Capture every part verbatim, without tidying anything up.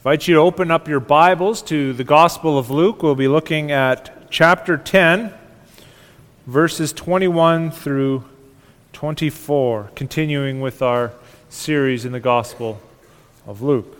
invite you to open up your Bibles to the Gospel of Luke. We'll be looking at chapter ten, verses twenty-one through twenty-four, continuing with our series in the Gospel of Luke.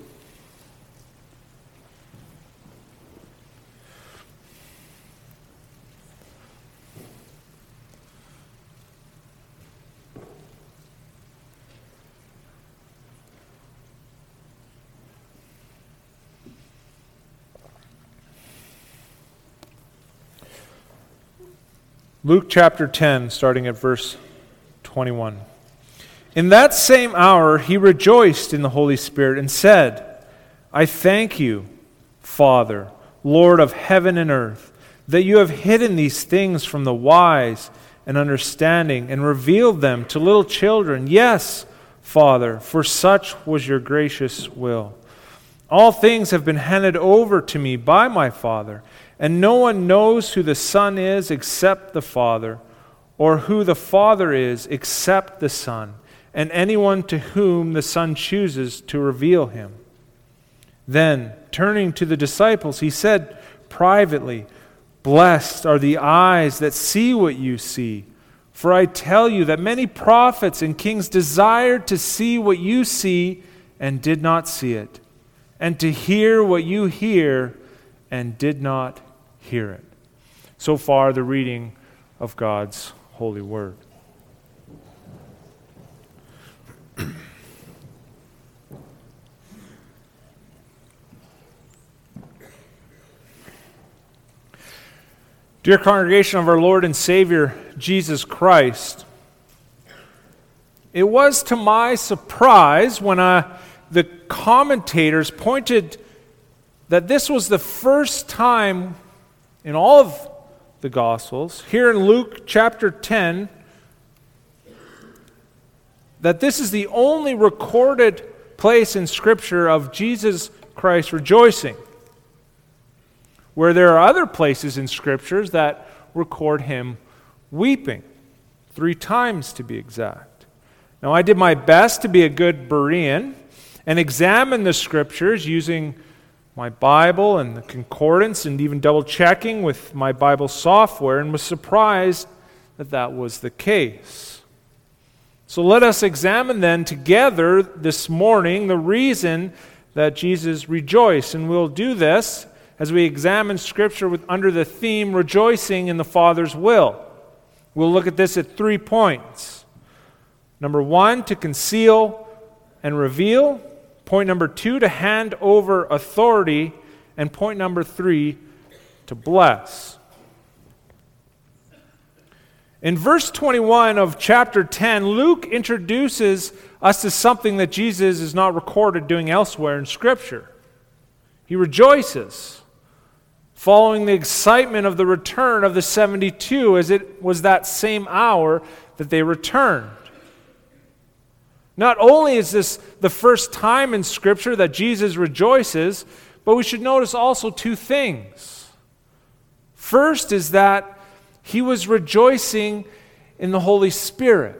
Luke chapter ten, starting at verse twenty-one. In that same hour he rejoiced in the Holy Spirit and said, I thank you, Father, Lord of heaven and earth, that you have hidden these things from the wise and understanding and revealed them to little children. Yes, Father, for such was your gracious will. All things have been handed over to me by my Father, and no one knows who the Son is except the Father, or who the Father is except the Son, and anyone to whom the Son chooses to reveal him. Then, turning to the disciples, he said privately, Blessed are the eyes that see what you see. For I tell you that many prophets and kings desired to see what you see and did not see it, and to hear what you hear and did not hear it. So far, the reading of God's holy word. Dear congregation of our Lord and Savior, Jesus Christ, it was to my surprise when I the commentators pointed that this was the first time in all of the Gospels, here in Luke chapter ten, that this is the only recorded place in Scripture of Jesus Christ rejoicing, where there are other places in Scriptures that record him weeping, three times to be exact. Now, I did my best to be a good Berean and examine the Scriptures using my Bible and the concordance and even double-checking with my Bible software, and was surprised that that was the case. So let us examine then together this morning the reason that Jesus rejoiced, and we'll do this as we examine Scripture with, under the theme, rejoicing in the Father's will. We'll look at this at three points. Number one, to conceal and reveal. Point number two, to hand over authority. And point number three, to bless. In verse twenty-one of chapter ten, Luke introduces us to something that Jesus is not recorded doing elsewhere in Scripture. He rejoices, following the excitement of the return of the seventy-two, as it was that same hour that they returned. Not only is this the first time in Scripture that Jesus rejoices, but we should notice also two things. First is that he was rejoicing in the Holy Spirit.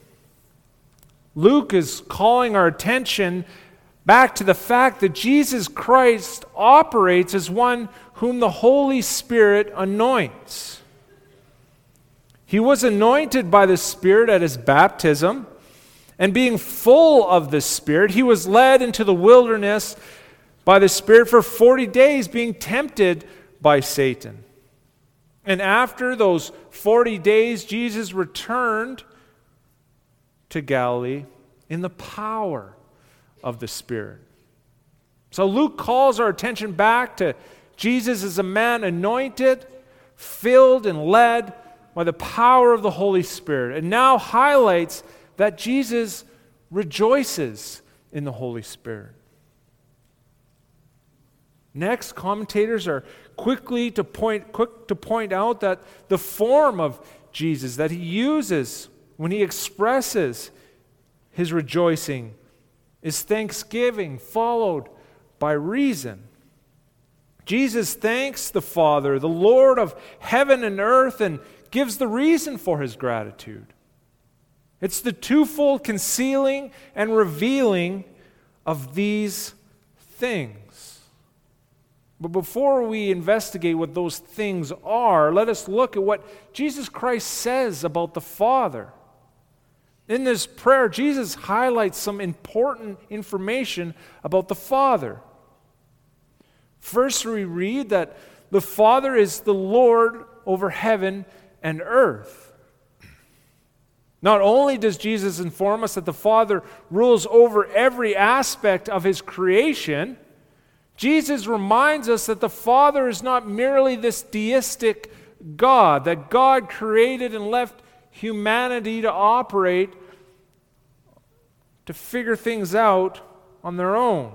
Luke is calling our attention back to the fact that Jesus Christ operates as one whom the Holy Spirit anoints. He was anointed by the Spirit at his baptism, and being full of the Spirit, he was led into the wilderness by the Spirit for forty days, being tempted by Satan. And after those forty days, Jesus returned to Galilee in the power of the Spirit. So Luke calls our attention back to Jesus as a man anointed, filled, and led by the power of the Holy Spirit, and now highlights that Jesus rejoices in the Holy Spirit. Next, commentators are quickly to point quick to point out that the form of Jesus that he uses when he expresses his rejoicing is thanksgiving, followed by reason. Jesus thanks the Father, the Lord of heaven and earth, and gives the reason for his gratitude. It's the twofold concealing and revealing of these things. But before we investigate what those things are, let us look at what Jesus Christ says about the Father. In this prayer, Jesus highlights some important information about the Father. First, we read that the Father is the Lord over heaven and earth. Not only does Jesus inform us that the Father rules over every aspect of His creation, Jesus reminds us that the Father is not merely this deistic God, that God created and left humanity to operate, to figure things out on their own.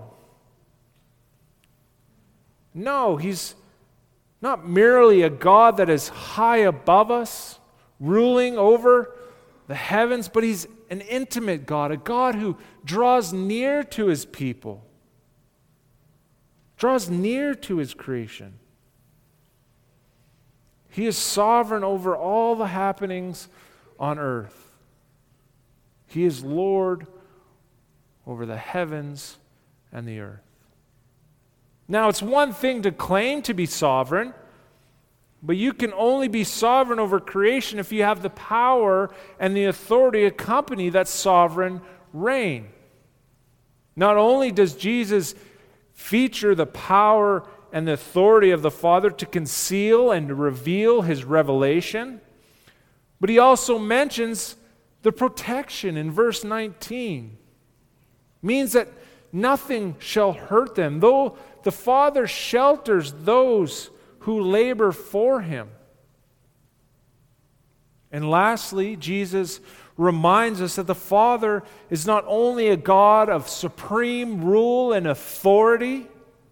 No, He's not merely a God that is high above us, ruling over the heavens, but He's an intimate God, a God who draws near to His people, draws near to His creation. He is sovereign over all the happenings on earth. He is Lord over the heavens and the earth. Now, it's one thing to claim to be sovereign, but you can only be sovereign over creation if you have the power and the authority to accompany that sovereign reign. Not only does Jesus feature the power and the authority of the Father to conceal and to reveal His revelation, but He also mentions the protection in verse nineteen. Means that nothing shall hurt them, though the Father shelters those who labor for Him. And lastly, Jesus reminds us that the Father is not only a God of supreme rule and authority,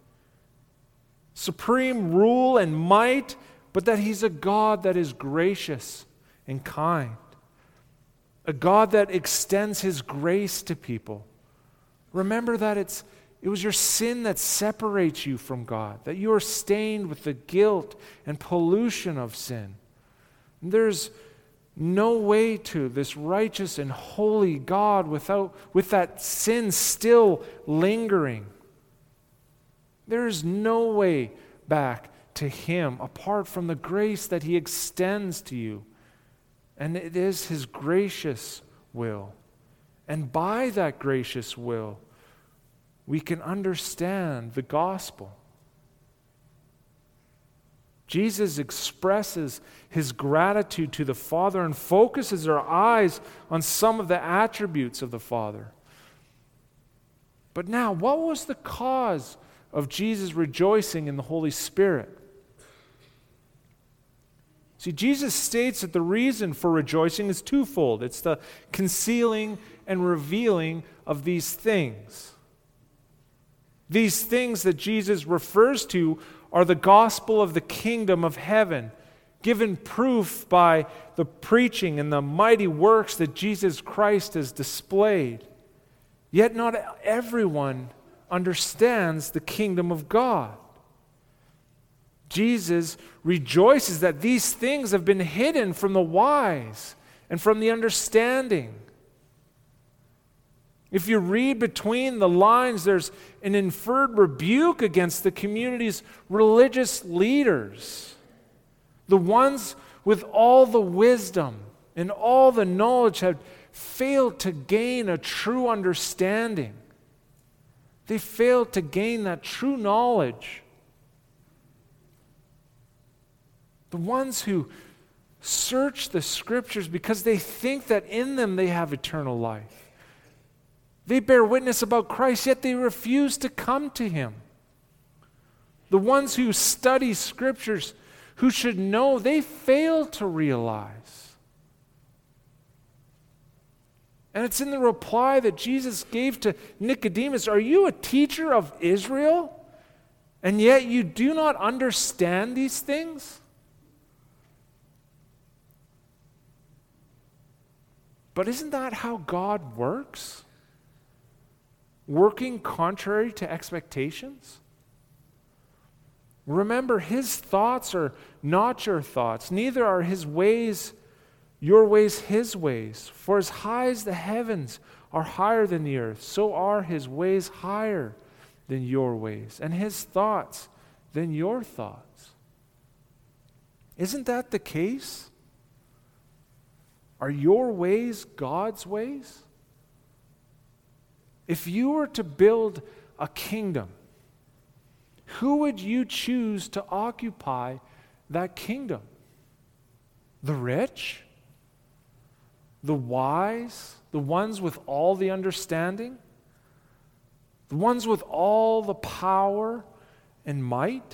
supreme rule and might, but that He's a God that is gracious and kind, a God that extends His grace to people. Remember that it's it was your sin that separates you from God, that you are stained with the guilt and pollution of sin. There's no way to this righteous and holy God without with that sin still lingering. There is no way back to Him apart from the grace that He extends to you. And it is His gracious will. And by that gracious will, we can understand the gospel. Jesus expresses His gratitude to the Father and focuses our eyes on some of the attributes of the Father. But now, what was the cause of Jesus rejoicing in the Holy Spirit? See, Jesus states that the reason for rejoicing is twofold. It's the concealing and revealing of these things. These things that Jesus refers to are the gospel of the kingdom of heaven, given proof by the preaching and the mighty works that Jesus Christ has displayed. Yet not everyone understands the kingdom of God. Jesus rejoices that these things have been hidden from the wise and from the understanding. If you read between the lines, there's an inferred rebuke against the community's religious leaders, the ones with all the wisdom and all the knowledge have failed to gain a true understanding. They failed to gain that true knowledge. The ones who search the Scriptures because they think that in them they have eternal life. They bear witness about Christ, yet they refuse to come to Him. The ones who study Scriptures, who should know, they fail to realize. And it's in the reply that Jesus gave to Nicodemus, "Are you a teacher of Israel, and yet you do not understand these things?" But isn't that how God works? Working contrary to expectations? Remember, His thoughts are not your thoughts, neither are His ways your ways His ways. For as high as the heavens are higher than the earth, so are His ways higher than your ways, and His thoughts than your thoughts. Isn't that the case? Are your ways God's ways? If you were to build a kingdom, who would you choose to occupy that kingdom? The rich? The wise? The ones with all the understanding? The ones with all the power and might?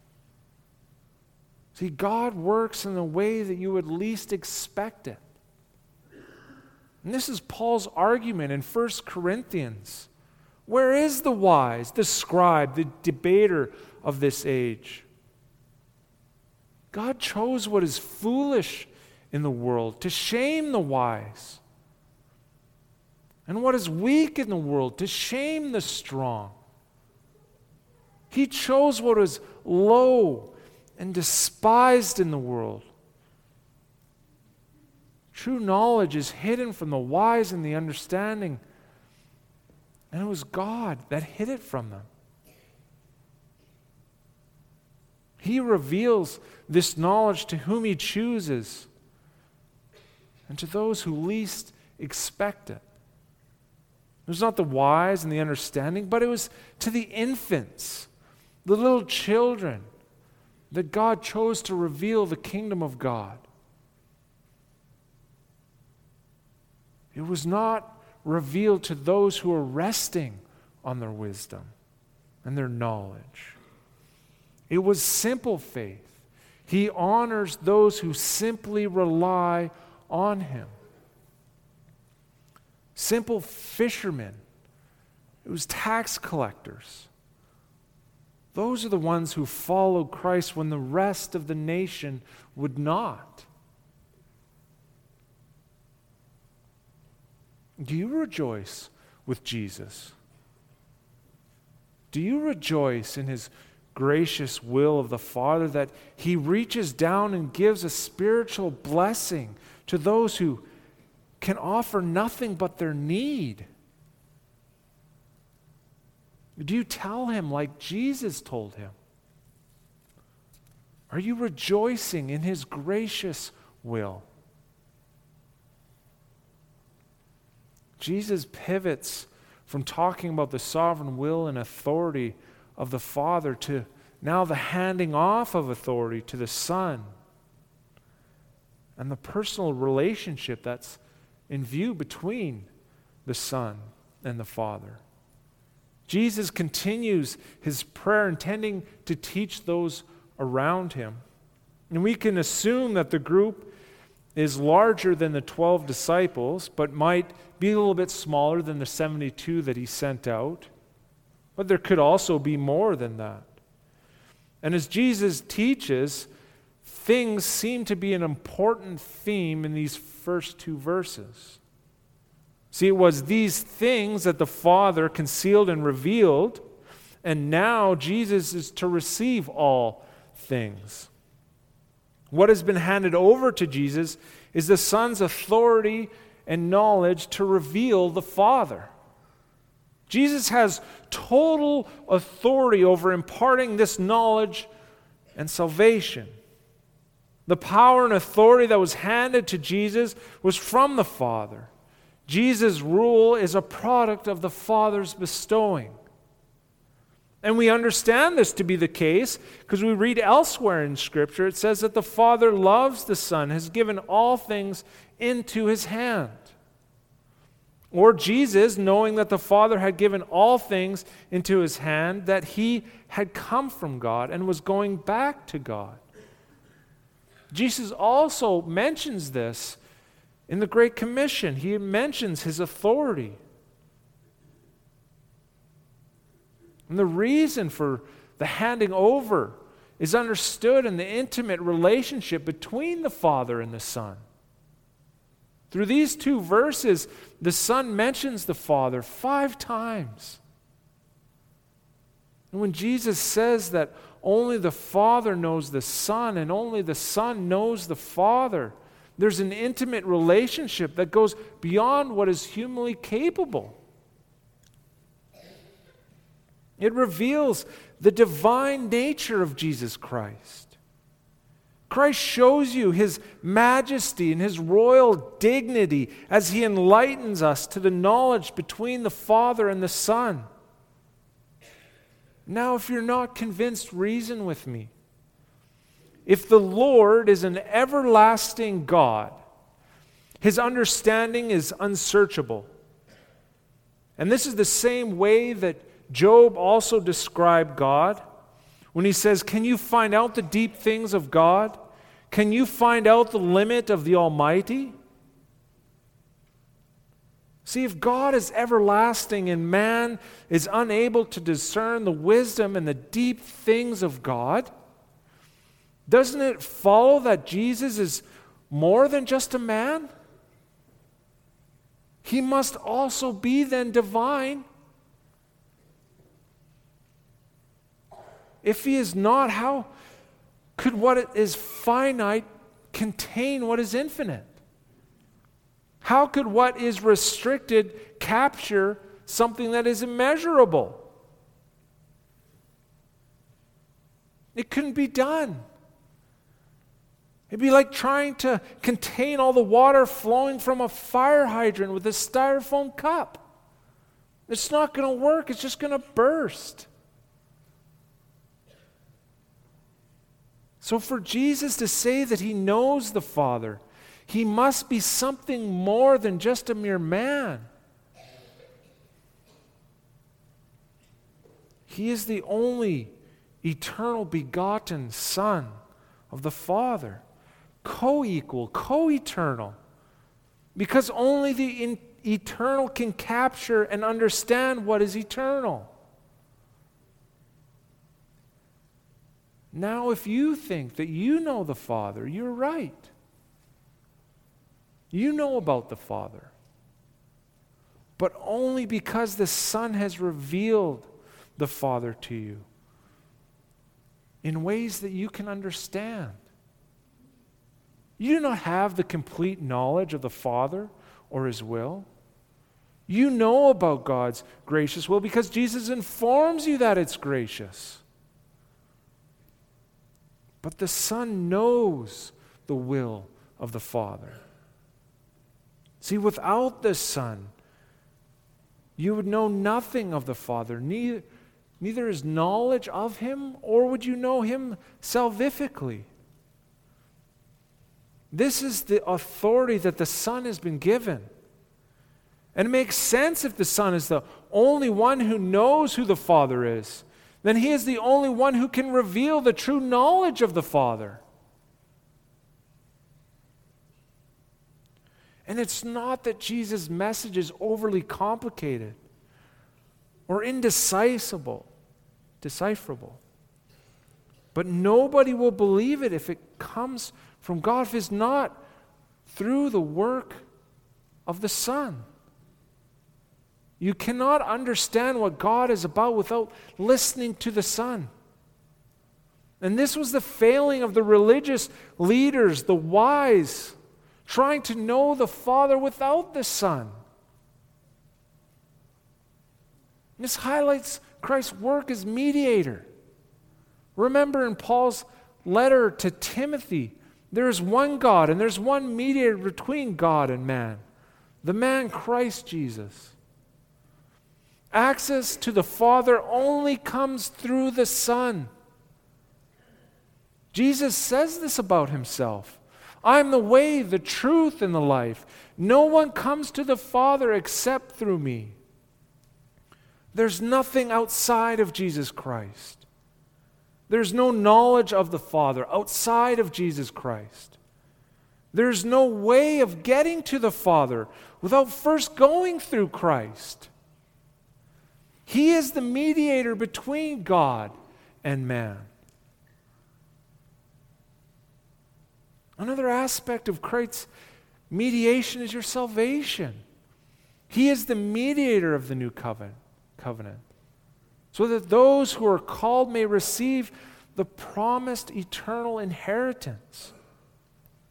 See, God works in the way that you would least expect it. And this is Paul's argument in First Corinthians. Where is the wise, the scribe, the debater of this age? God chose what is foolish in the world to shame the wise, and what is weak in the world to shame the strong. He chose what is low and despised in the world. True knowledge is hidden from the wise and the understanding, and it was God that hid it from them. He reveals this knowledge to whom He chooses and to those who least expect it. It was not the wise and the understanding, but it was to the infants, the little children, that God chose to reveal the kingdom of God. It was not revealed to those who are resting on their wisdom and their knowledge. It was simple faith. He honors those who simply rely on Him. Simple fishermen. It was tax collectors. Those are the ones who followed Christ when the rest of the nation would not. Do you rejoice with Jesus? Do you rejoice in His gracious will of the Father that He reaches down and gives a spiritual blessing to those who can offer nothing but their need? Do you tell Him like Jesus told him? Are you rejoicing in His gracious will? Jesus pivots from talking about the sovereign will and authority of the Father to now the handing off of authority to the Son and the personal relationship that's in view between the Son and the Father. Jesus continues His prayer, intending to teach those around Him. And we can assume that the group is larger than the twelve disciples, but might be a little bit smaller than the seventy-two that He sent out. But there could also be more than that. And as Jesus teaches, things seem to be an important theme in these first two verses. See, it was these things that the Father concealed and revealed, and now Jesus is to receive all things. What has been handed over to Jesus is the Son's authority and knowledge to reveal the Father. Jesus has total authority over imparting this knowledge and salvation. The power and authority that was handed to Jesus was from the Father. Jesus' rule is a product of the Father's bestowing. And we understand this to be the case because we read elsewhere in Scripture, it says that the Father loves the Son, has given all things into His hand. Or Jesus, knowing that the Father had given all things into His hand, that He had come from God and was going back to God. Jesus also mentions this in the Great Commission. He mentions His authority. And the reason for the handing over is understood in the intimate relationship between the Father and the Son. Through these two verses, the Son mentions the Father five times. And when Jesus says that only the Father knows the Son and only the Son knows the Father, there's an intimate relationship that goes beyond what is humanly capable. It reveals the divine nature of Jesus Christ. Christ shows you his majesty and his royal dignity as he enlightens us to the knowledge between the Father and the Son. Now, if you're not convinced, reason with me. If the Lord is an everlasting God, his understanding is unsearchable. And this is the same way that Job also described God when he says, "Can you find out the deep things of God? Can you find out the limit of the Almighty?" See, if God is everlasting and man is unable to discern the wisdom and the deep things of God, doesn't it follow that Jesus is more than just a man? He must also be then divine. If he is not, how could what is finite contain what is infinite? How could what is restricted capture something that is immeasurable? It couldn't be done. It'd be like trying to contain all the water flowing from a fire hydrant with a styrofoam cup. It's not going to work. It's just going to burst. So for Jesus to say that he knows the Father, he must be something more than just a mere man. He is the only eternal begotten Son of the Father, co-equal, co-eternal, because only the in- eternal can capture and understand what is eternal. Now, if you think that you know the Father, you're right. You know about the Father, but only because the Son has revealed the Father to you in ways that you can understand. You do not have the complete knowledge of the Father or his will. You know about God's gracious will because Jesus informs you that it's gracious. But the Son knows the will of the Father. See, without the Son, you would know nothing of the Father, neither, neither his knowledge of him, or would you know him salvifically. This is the authority that the Son has been given. And it makes sense if the Son is the only one who knows who the Father is. Then he is the only one who can reveal the true knowledge of the Father. And it's not that Jesus' message is overly complicated or indecipherable, decipherable. But nobody will believe it if it comes from God, if it's not through the work of the Son. You cannot understand what God is about without listening to the Son. And this was the failing of the religious leaders, the wise, trying to know the Father without the Son. This highlights Christ's work as mediator. Remember in Paul's letter to Timothy, there is one God and there's one mediator between God and man, the man Christ Jesus. Access to the Father only comes through the Son. Jesus says this about himself. I am the way, the truth, and the life. No one comes to the Father except through me. There's nothing outside of Jesus Christ. There's no knowledge of the Father outside of Jesus Christ. There's no way of getting to the Father without first going through Christ. He is the mediator between God and man. Another aspect of Christ's mediation is your salvation. He is the mediator of the new covenant, covenant, so that those who are called may receive the promised eternal inheritance.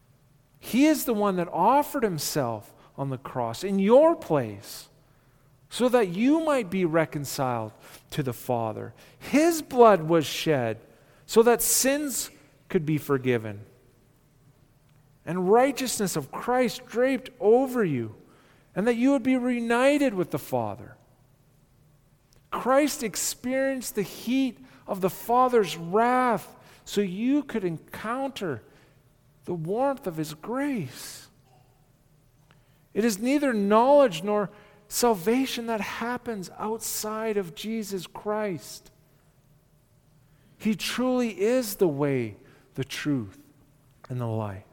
He is the one that offered himself on the cross in your place, so that you might be reconciled to the Father. His blood was shed so that sins could be forgiven, and righteousness of Christ draped over you, and that you would be reunited with the Father. Christ experienced the heat of the Father's wrath so you could encounter the warmth of His grace. It is neither knowledge nor salvation that happens outside of Jesus Christ. He truly is the way, the truth, and the life.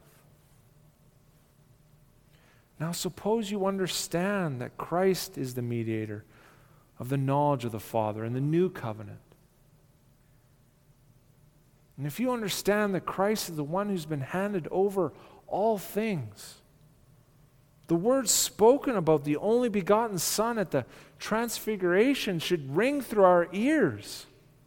Now suppose you understand that Christ is the mediator of the knowledge of the Father in the new covenant. And if you understand that Christ is the one who's been handed over all things, the words spoken about the only begotten Son at the transfiguration should ring through our ears.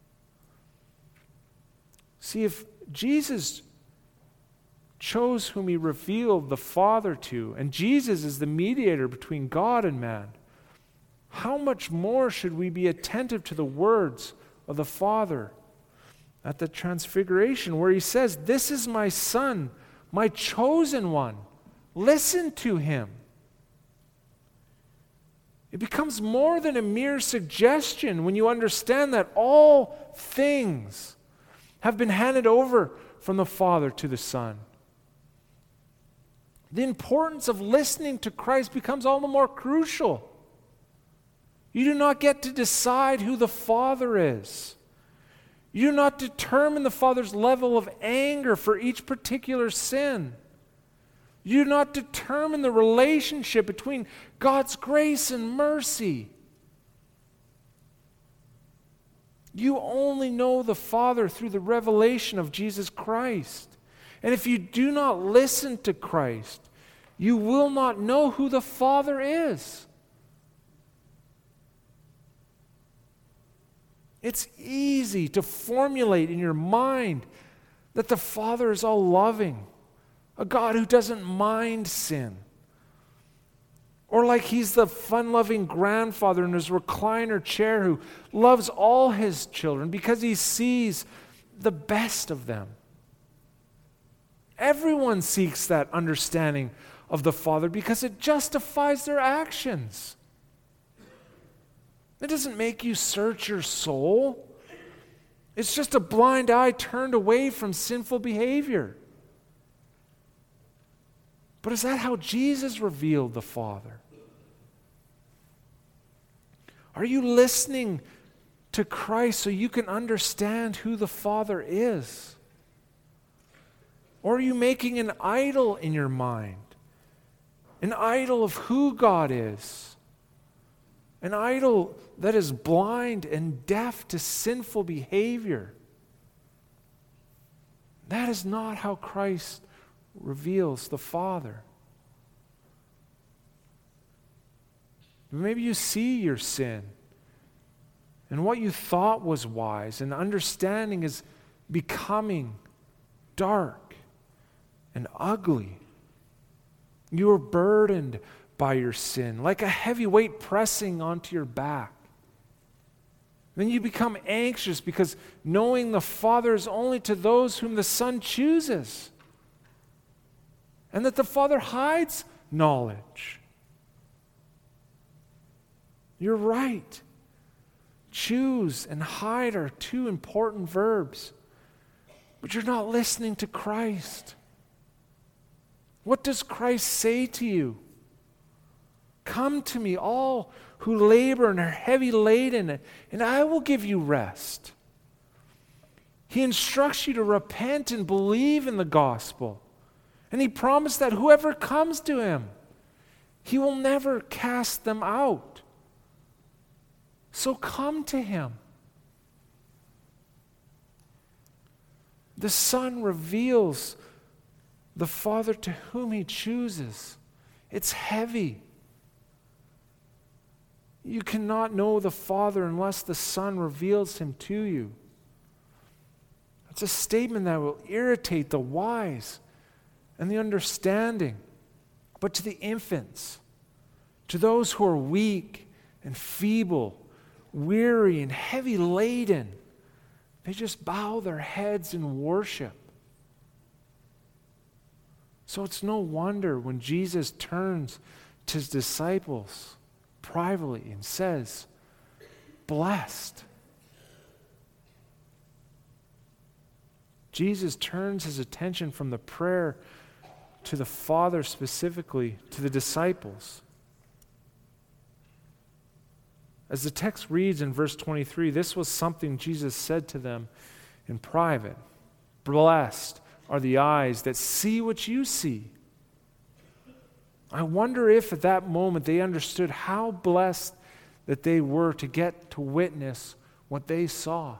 See, if Jesus chose whom He revealed the Father to, and Jesus is the mediator between God and man, how much more should we be attentive to the words of the Father at the transfiguration, where He says, "This is my Son, my chosen one. Listen to Him." It becomes more than a mere suggestion when you understand that all things have been handed over from the Father to the Son. The importance of listening to Christ becomes all the more crucial. You do not get to decide who the Father is. You do not determine the Father's level of anger for each particular sin. You do not determine the relationship between God's grace and mercy. You only know the Father through the revelation of Jesus Christ. And if you do not listen to Christ, you will not know who the Father is. It's easy to formulate in your mind that the Father is all loving, a God who doesn't mind sin. Or like He's the fun-loving grandfather in His recliner chair who loves all His children because He sees the best of them. Everyone seeks that understanding of the Father because it justifies their actions. It doesn't make you search your soul. It's just a blind eye turned away from sinful behavior. But is that how Jesus revealed the Father? Are you listening to Christ so you can understand who the Father is? Or are you making an idol in your mind? An idol of who God is? An idol that is blind and deaf to sinful behavior. That is not how Christ reveals the Father. Maybe you see your sin, and what you thought was wise and understanding is becoming dark and ugly. You are burdened by your sin, like a heavy weight pressing onto your back. Then you become anxious because knowing the Father is only to those whom the Son chooses, and that the Father hides knowledge. You're right. Choose and hide are two important verbs, but you're not listening to Christ. What does Christ say to you? Come to me, all who labor and are heavy laden, and I will give you rest. He instructs you to repent and believe in the gospel. And He promised that whoever comes to Him, He will never cast them out. So come to Him. The Son reveals the Father to whom He chooses. It's heavy. You cannot know the Father unless the Son reveals Him to you. It's a statement that will irritate the wise and the understanding. But to the infants, to those who are weak and feeble, weary and heavy laden, they just bow their heads in worship. So it's no wonder when Jesus turns to his disciples privately and says, "Blessed." Jesus turns his attention from the prayer to the Father, specifically to the disciples. As the text reads in verse twenty-three, this was something Jesus said to them in private. "Blessed are the eyes that see what you see." I wonder if at that moment they understood how blessed that they were to get to witness what they saw.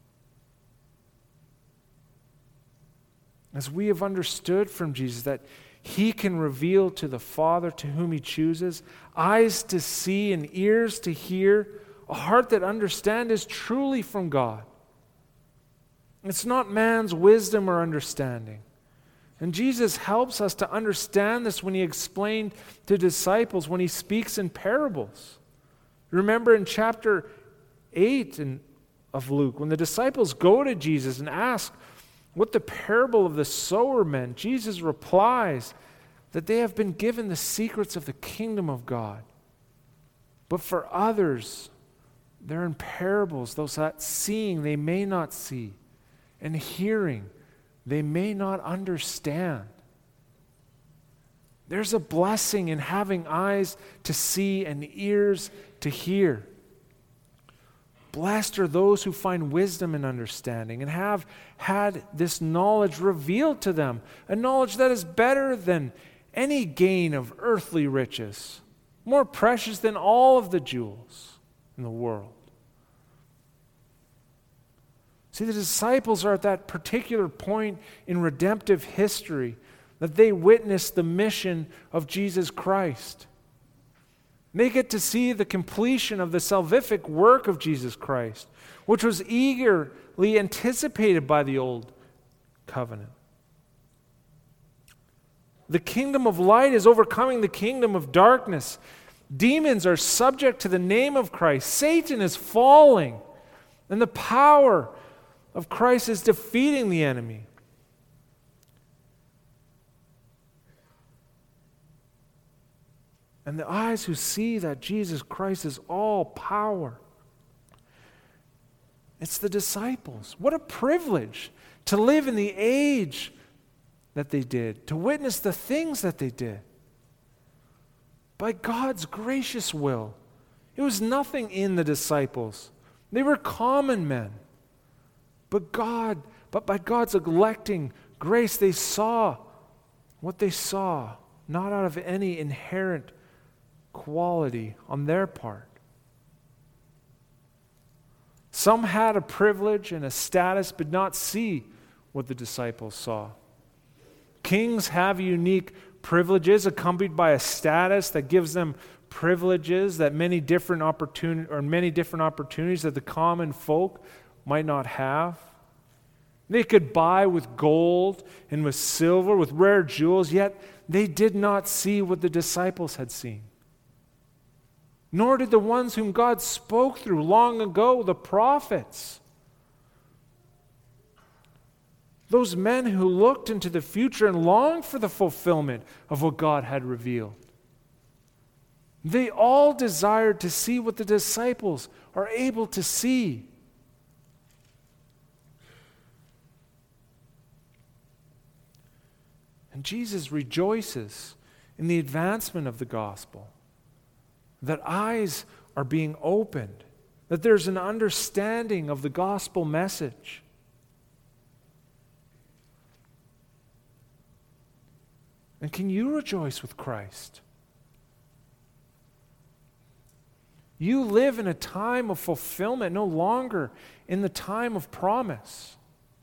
As we have understood from Jesus that he can reveal to the Father to whom he chooses, eyes to see and ears to hear, a heart that understands is truly from God. It's not man's wisdom or understanding. And Jesus helps us to understand this when he explained to disciples, when he speaks in parables. Remember in chapter eight in, of Luke, when the disciples go to Jesus and ask what the parable of the sower meant, Jesus replies that they have been given the secrets of the kingdom of God. But for others, they're in parables, those that seeing they may not see, and hearing they may not understand. There's a blessing in having eyes to see and ears to hear. Blessed are those who find wisdom and understanding and have had this knowledge revealed to them, a knowledge that is better than any gain of earthly riches, more precious than all of the jewels in the world. See, the disciples are at that particular point in redemptive history that they witness the mission of Jesus Christ. They get to see the completion of the salvific work of Jesus Christ, which was eagerly anticipated by the old covenant. The kingdom of light is overcoming the kingdom of darkness. Demons are subject to the name of Christ. Satan is falling, and the power of Christ is defeating the enemy. And the eyes who see that Jesus Christ is all power, it's the disciples. What a privilege to live in the age that they did, to witness the things that they did. By God's gracious will. It was nothing in the disciples. They were common men. But God, but by God's electing grace, they saw what they saw, not out of any inherent quality on their part. Some had a privilege and a status, but not see what the disciples saw. Kings have unique privileges accompanied by a status that gives them privileges that many different opportunities or many different opportunities that the common folk might not have. They could buy with gold and with silver, with rare jewels, yet they did not see what the disciples had seen. Nor did the ones whom God spoke through long ago, the prophets. Those men who looked into the future and longed for the fulfillment of what God had revealed. They all desired to see what the disciples are able to see. And Jesus rejoices in the advancement of the gospel, that eyes are being opened, that there's an understanding of the gospel message. And can you rejoice with Christ? You live in a time of fulfillment, no longer in the time of promise.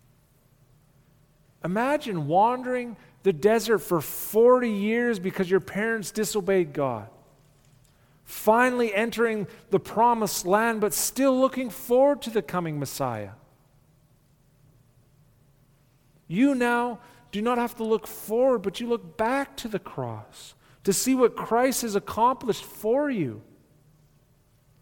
Imagine wandering the desert for forty years because your parents disobeyed God. Finally entering the promised land, but still looking forward to the coming Messiah. You now do not have to look forward, but you look back to the cross to see what Christ has accomplished for you.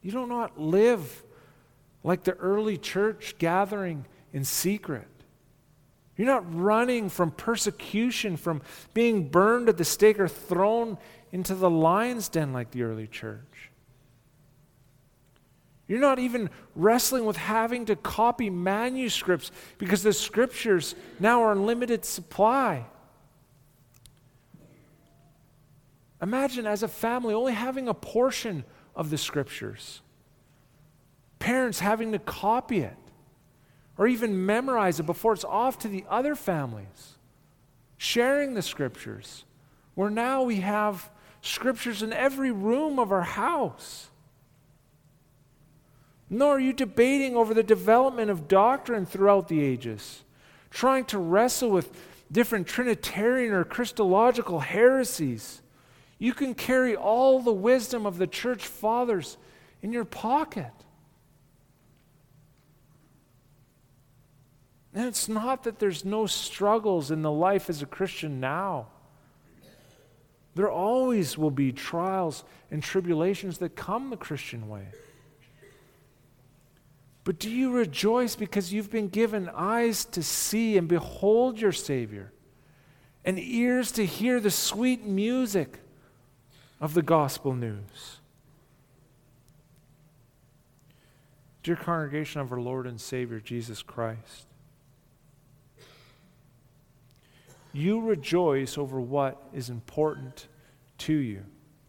You do not live like the early church gathering in secret. You're not running from persecution, from being burned at the stake or thrown into the lion's den like the early church. You're not even wrestling with having to copy manuscripts because the scriptures now are in limited supply. Imagine as a family only having a portion of the scriptures. Parents having to copy it or even memorize it before it's off to the other families. Sharing the scriptures, where now we have scriptures in every room of our house. Nor are you debating over the development of doctrine throughout the ages, trying to wrestle with different Trinitarian or Christological heresies. You can carry all the wisdom of the church fathers in your pocket. And it's not that there's no struggles in the life as a Christian now. There always will be trials and tribulations that come the Christian way. But do you rejoice because you've been given eyes to see and behold your Savior, and ears to hear the sweet music of the gospel news? Dear congregation of our Lord and Savior Jesus Christ, you rejoice over what is important to you.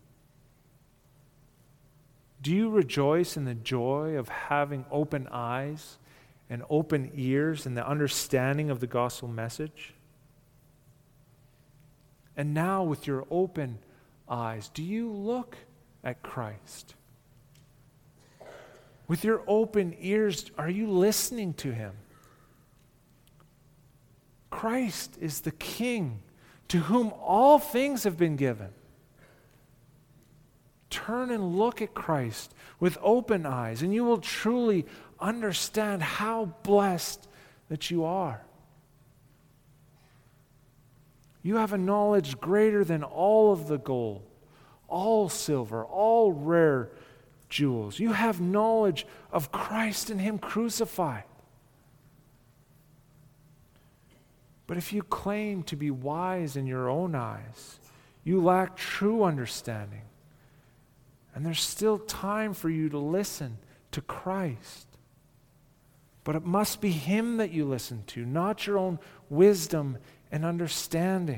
Do you rejoice in the joy of having open eyes and open ears and the understanding of the gospel message? And now with your open eyes, do you look at Christ? With your open ears, are you listening to Him? Christ is the King to whom all things have been given. Turn and look at Christ with open eyes, and you will truly understand how blessed that you are. You have a knowledge greater than all of the gold, all silver, all rare jewels. You have knowledge of Christ and Him crucified. But if you claim to be wise in your own eyes, you lack true understanding. And there's still time for you to listen to Christ. But it must be Him that you listen to, not your own wisdom and understanding.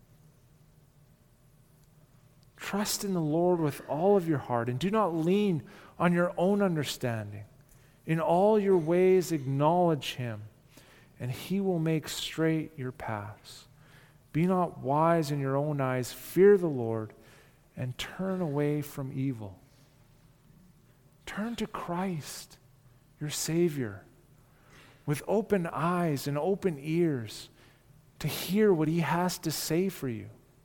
Trust in the Lord with all of your heart and do not lean on your own understanding. In all your ways acknowledge Him, and He will make straight your paths. Be not wise in your own eyes, fear the Lord, and turn away from evil. Turn to Christ, your Savior, with open eyes and open ears to hear what He has to say for you.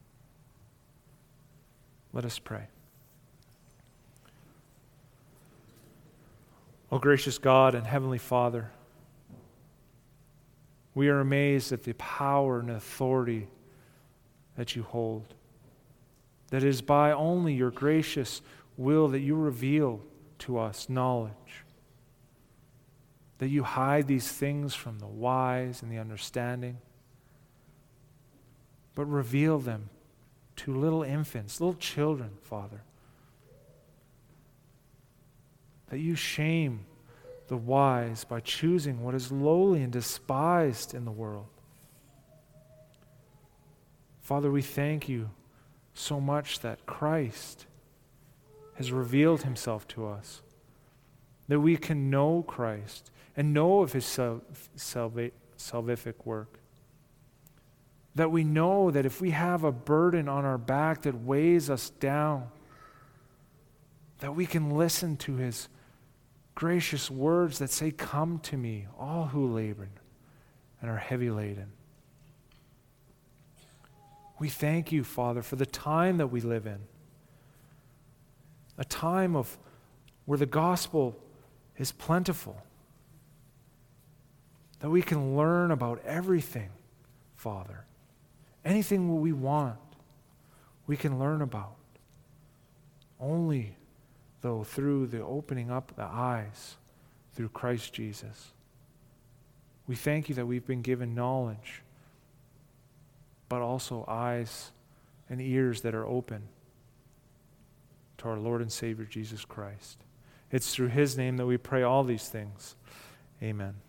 Let us pray. O gracious God and Heavenly Father, we are amazed at the power and authority that you hold. That it is by only your gracious will that you reveal to us knowledge. That you hide these things from the wise and the understanding, but reveal them to little infants, little children, Father. That you shame the wise by choosing what is lowly and despised in the world. Father, we thank you so much that Christ has revealed Himself to us, that we can know Christ and know of His sal- salva- salvific work. That we know that if we have a burden on our back that weighs us down, that we can listen to His gracious words that say, "Come to me, all who labor and are heavy laden." We thank you, Father, for the time that we live in. A time of where the gospel is plentiful. That we can learn about everything, Father. Anything we want, we can learn about. Only though, through the opening up the eyes through Christ Jesus. We thank you that we've been given knowledge, but also eyes and ears that are open to our Lord and Savior Jesus Christ. It's through his name that we pray all these things. Amen.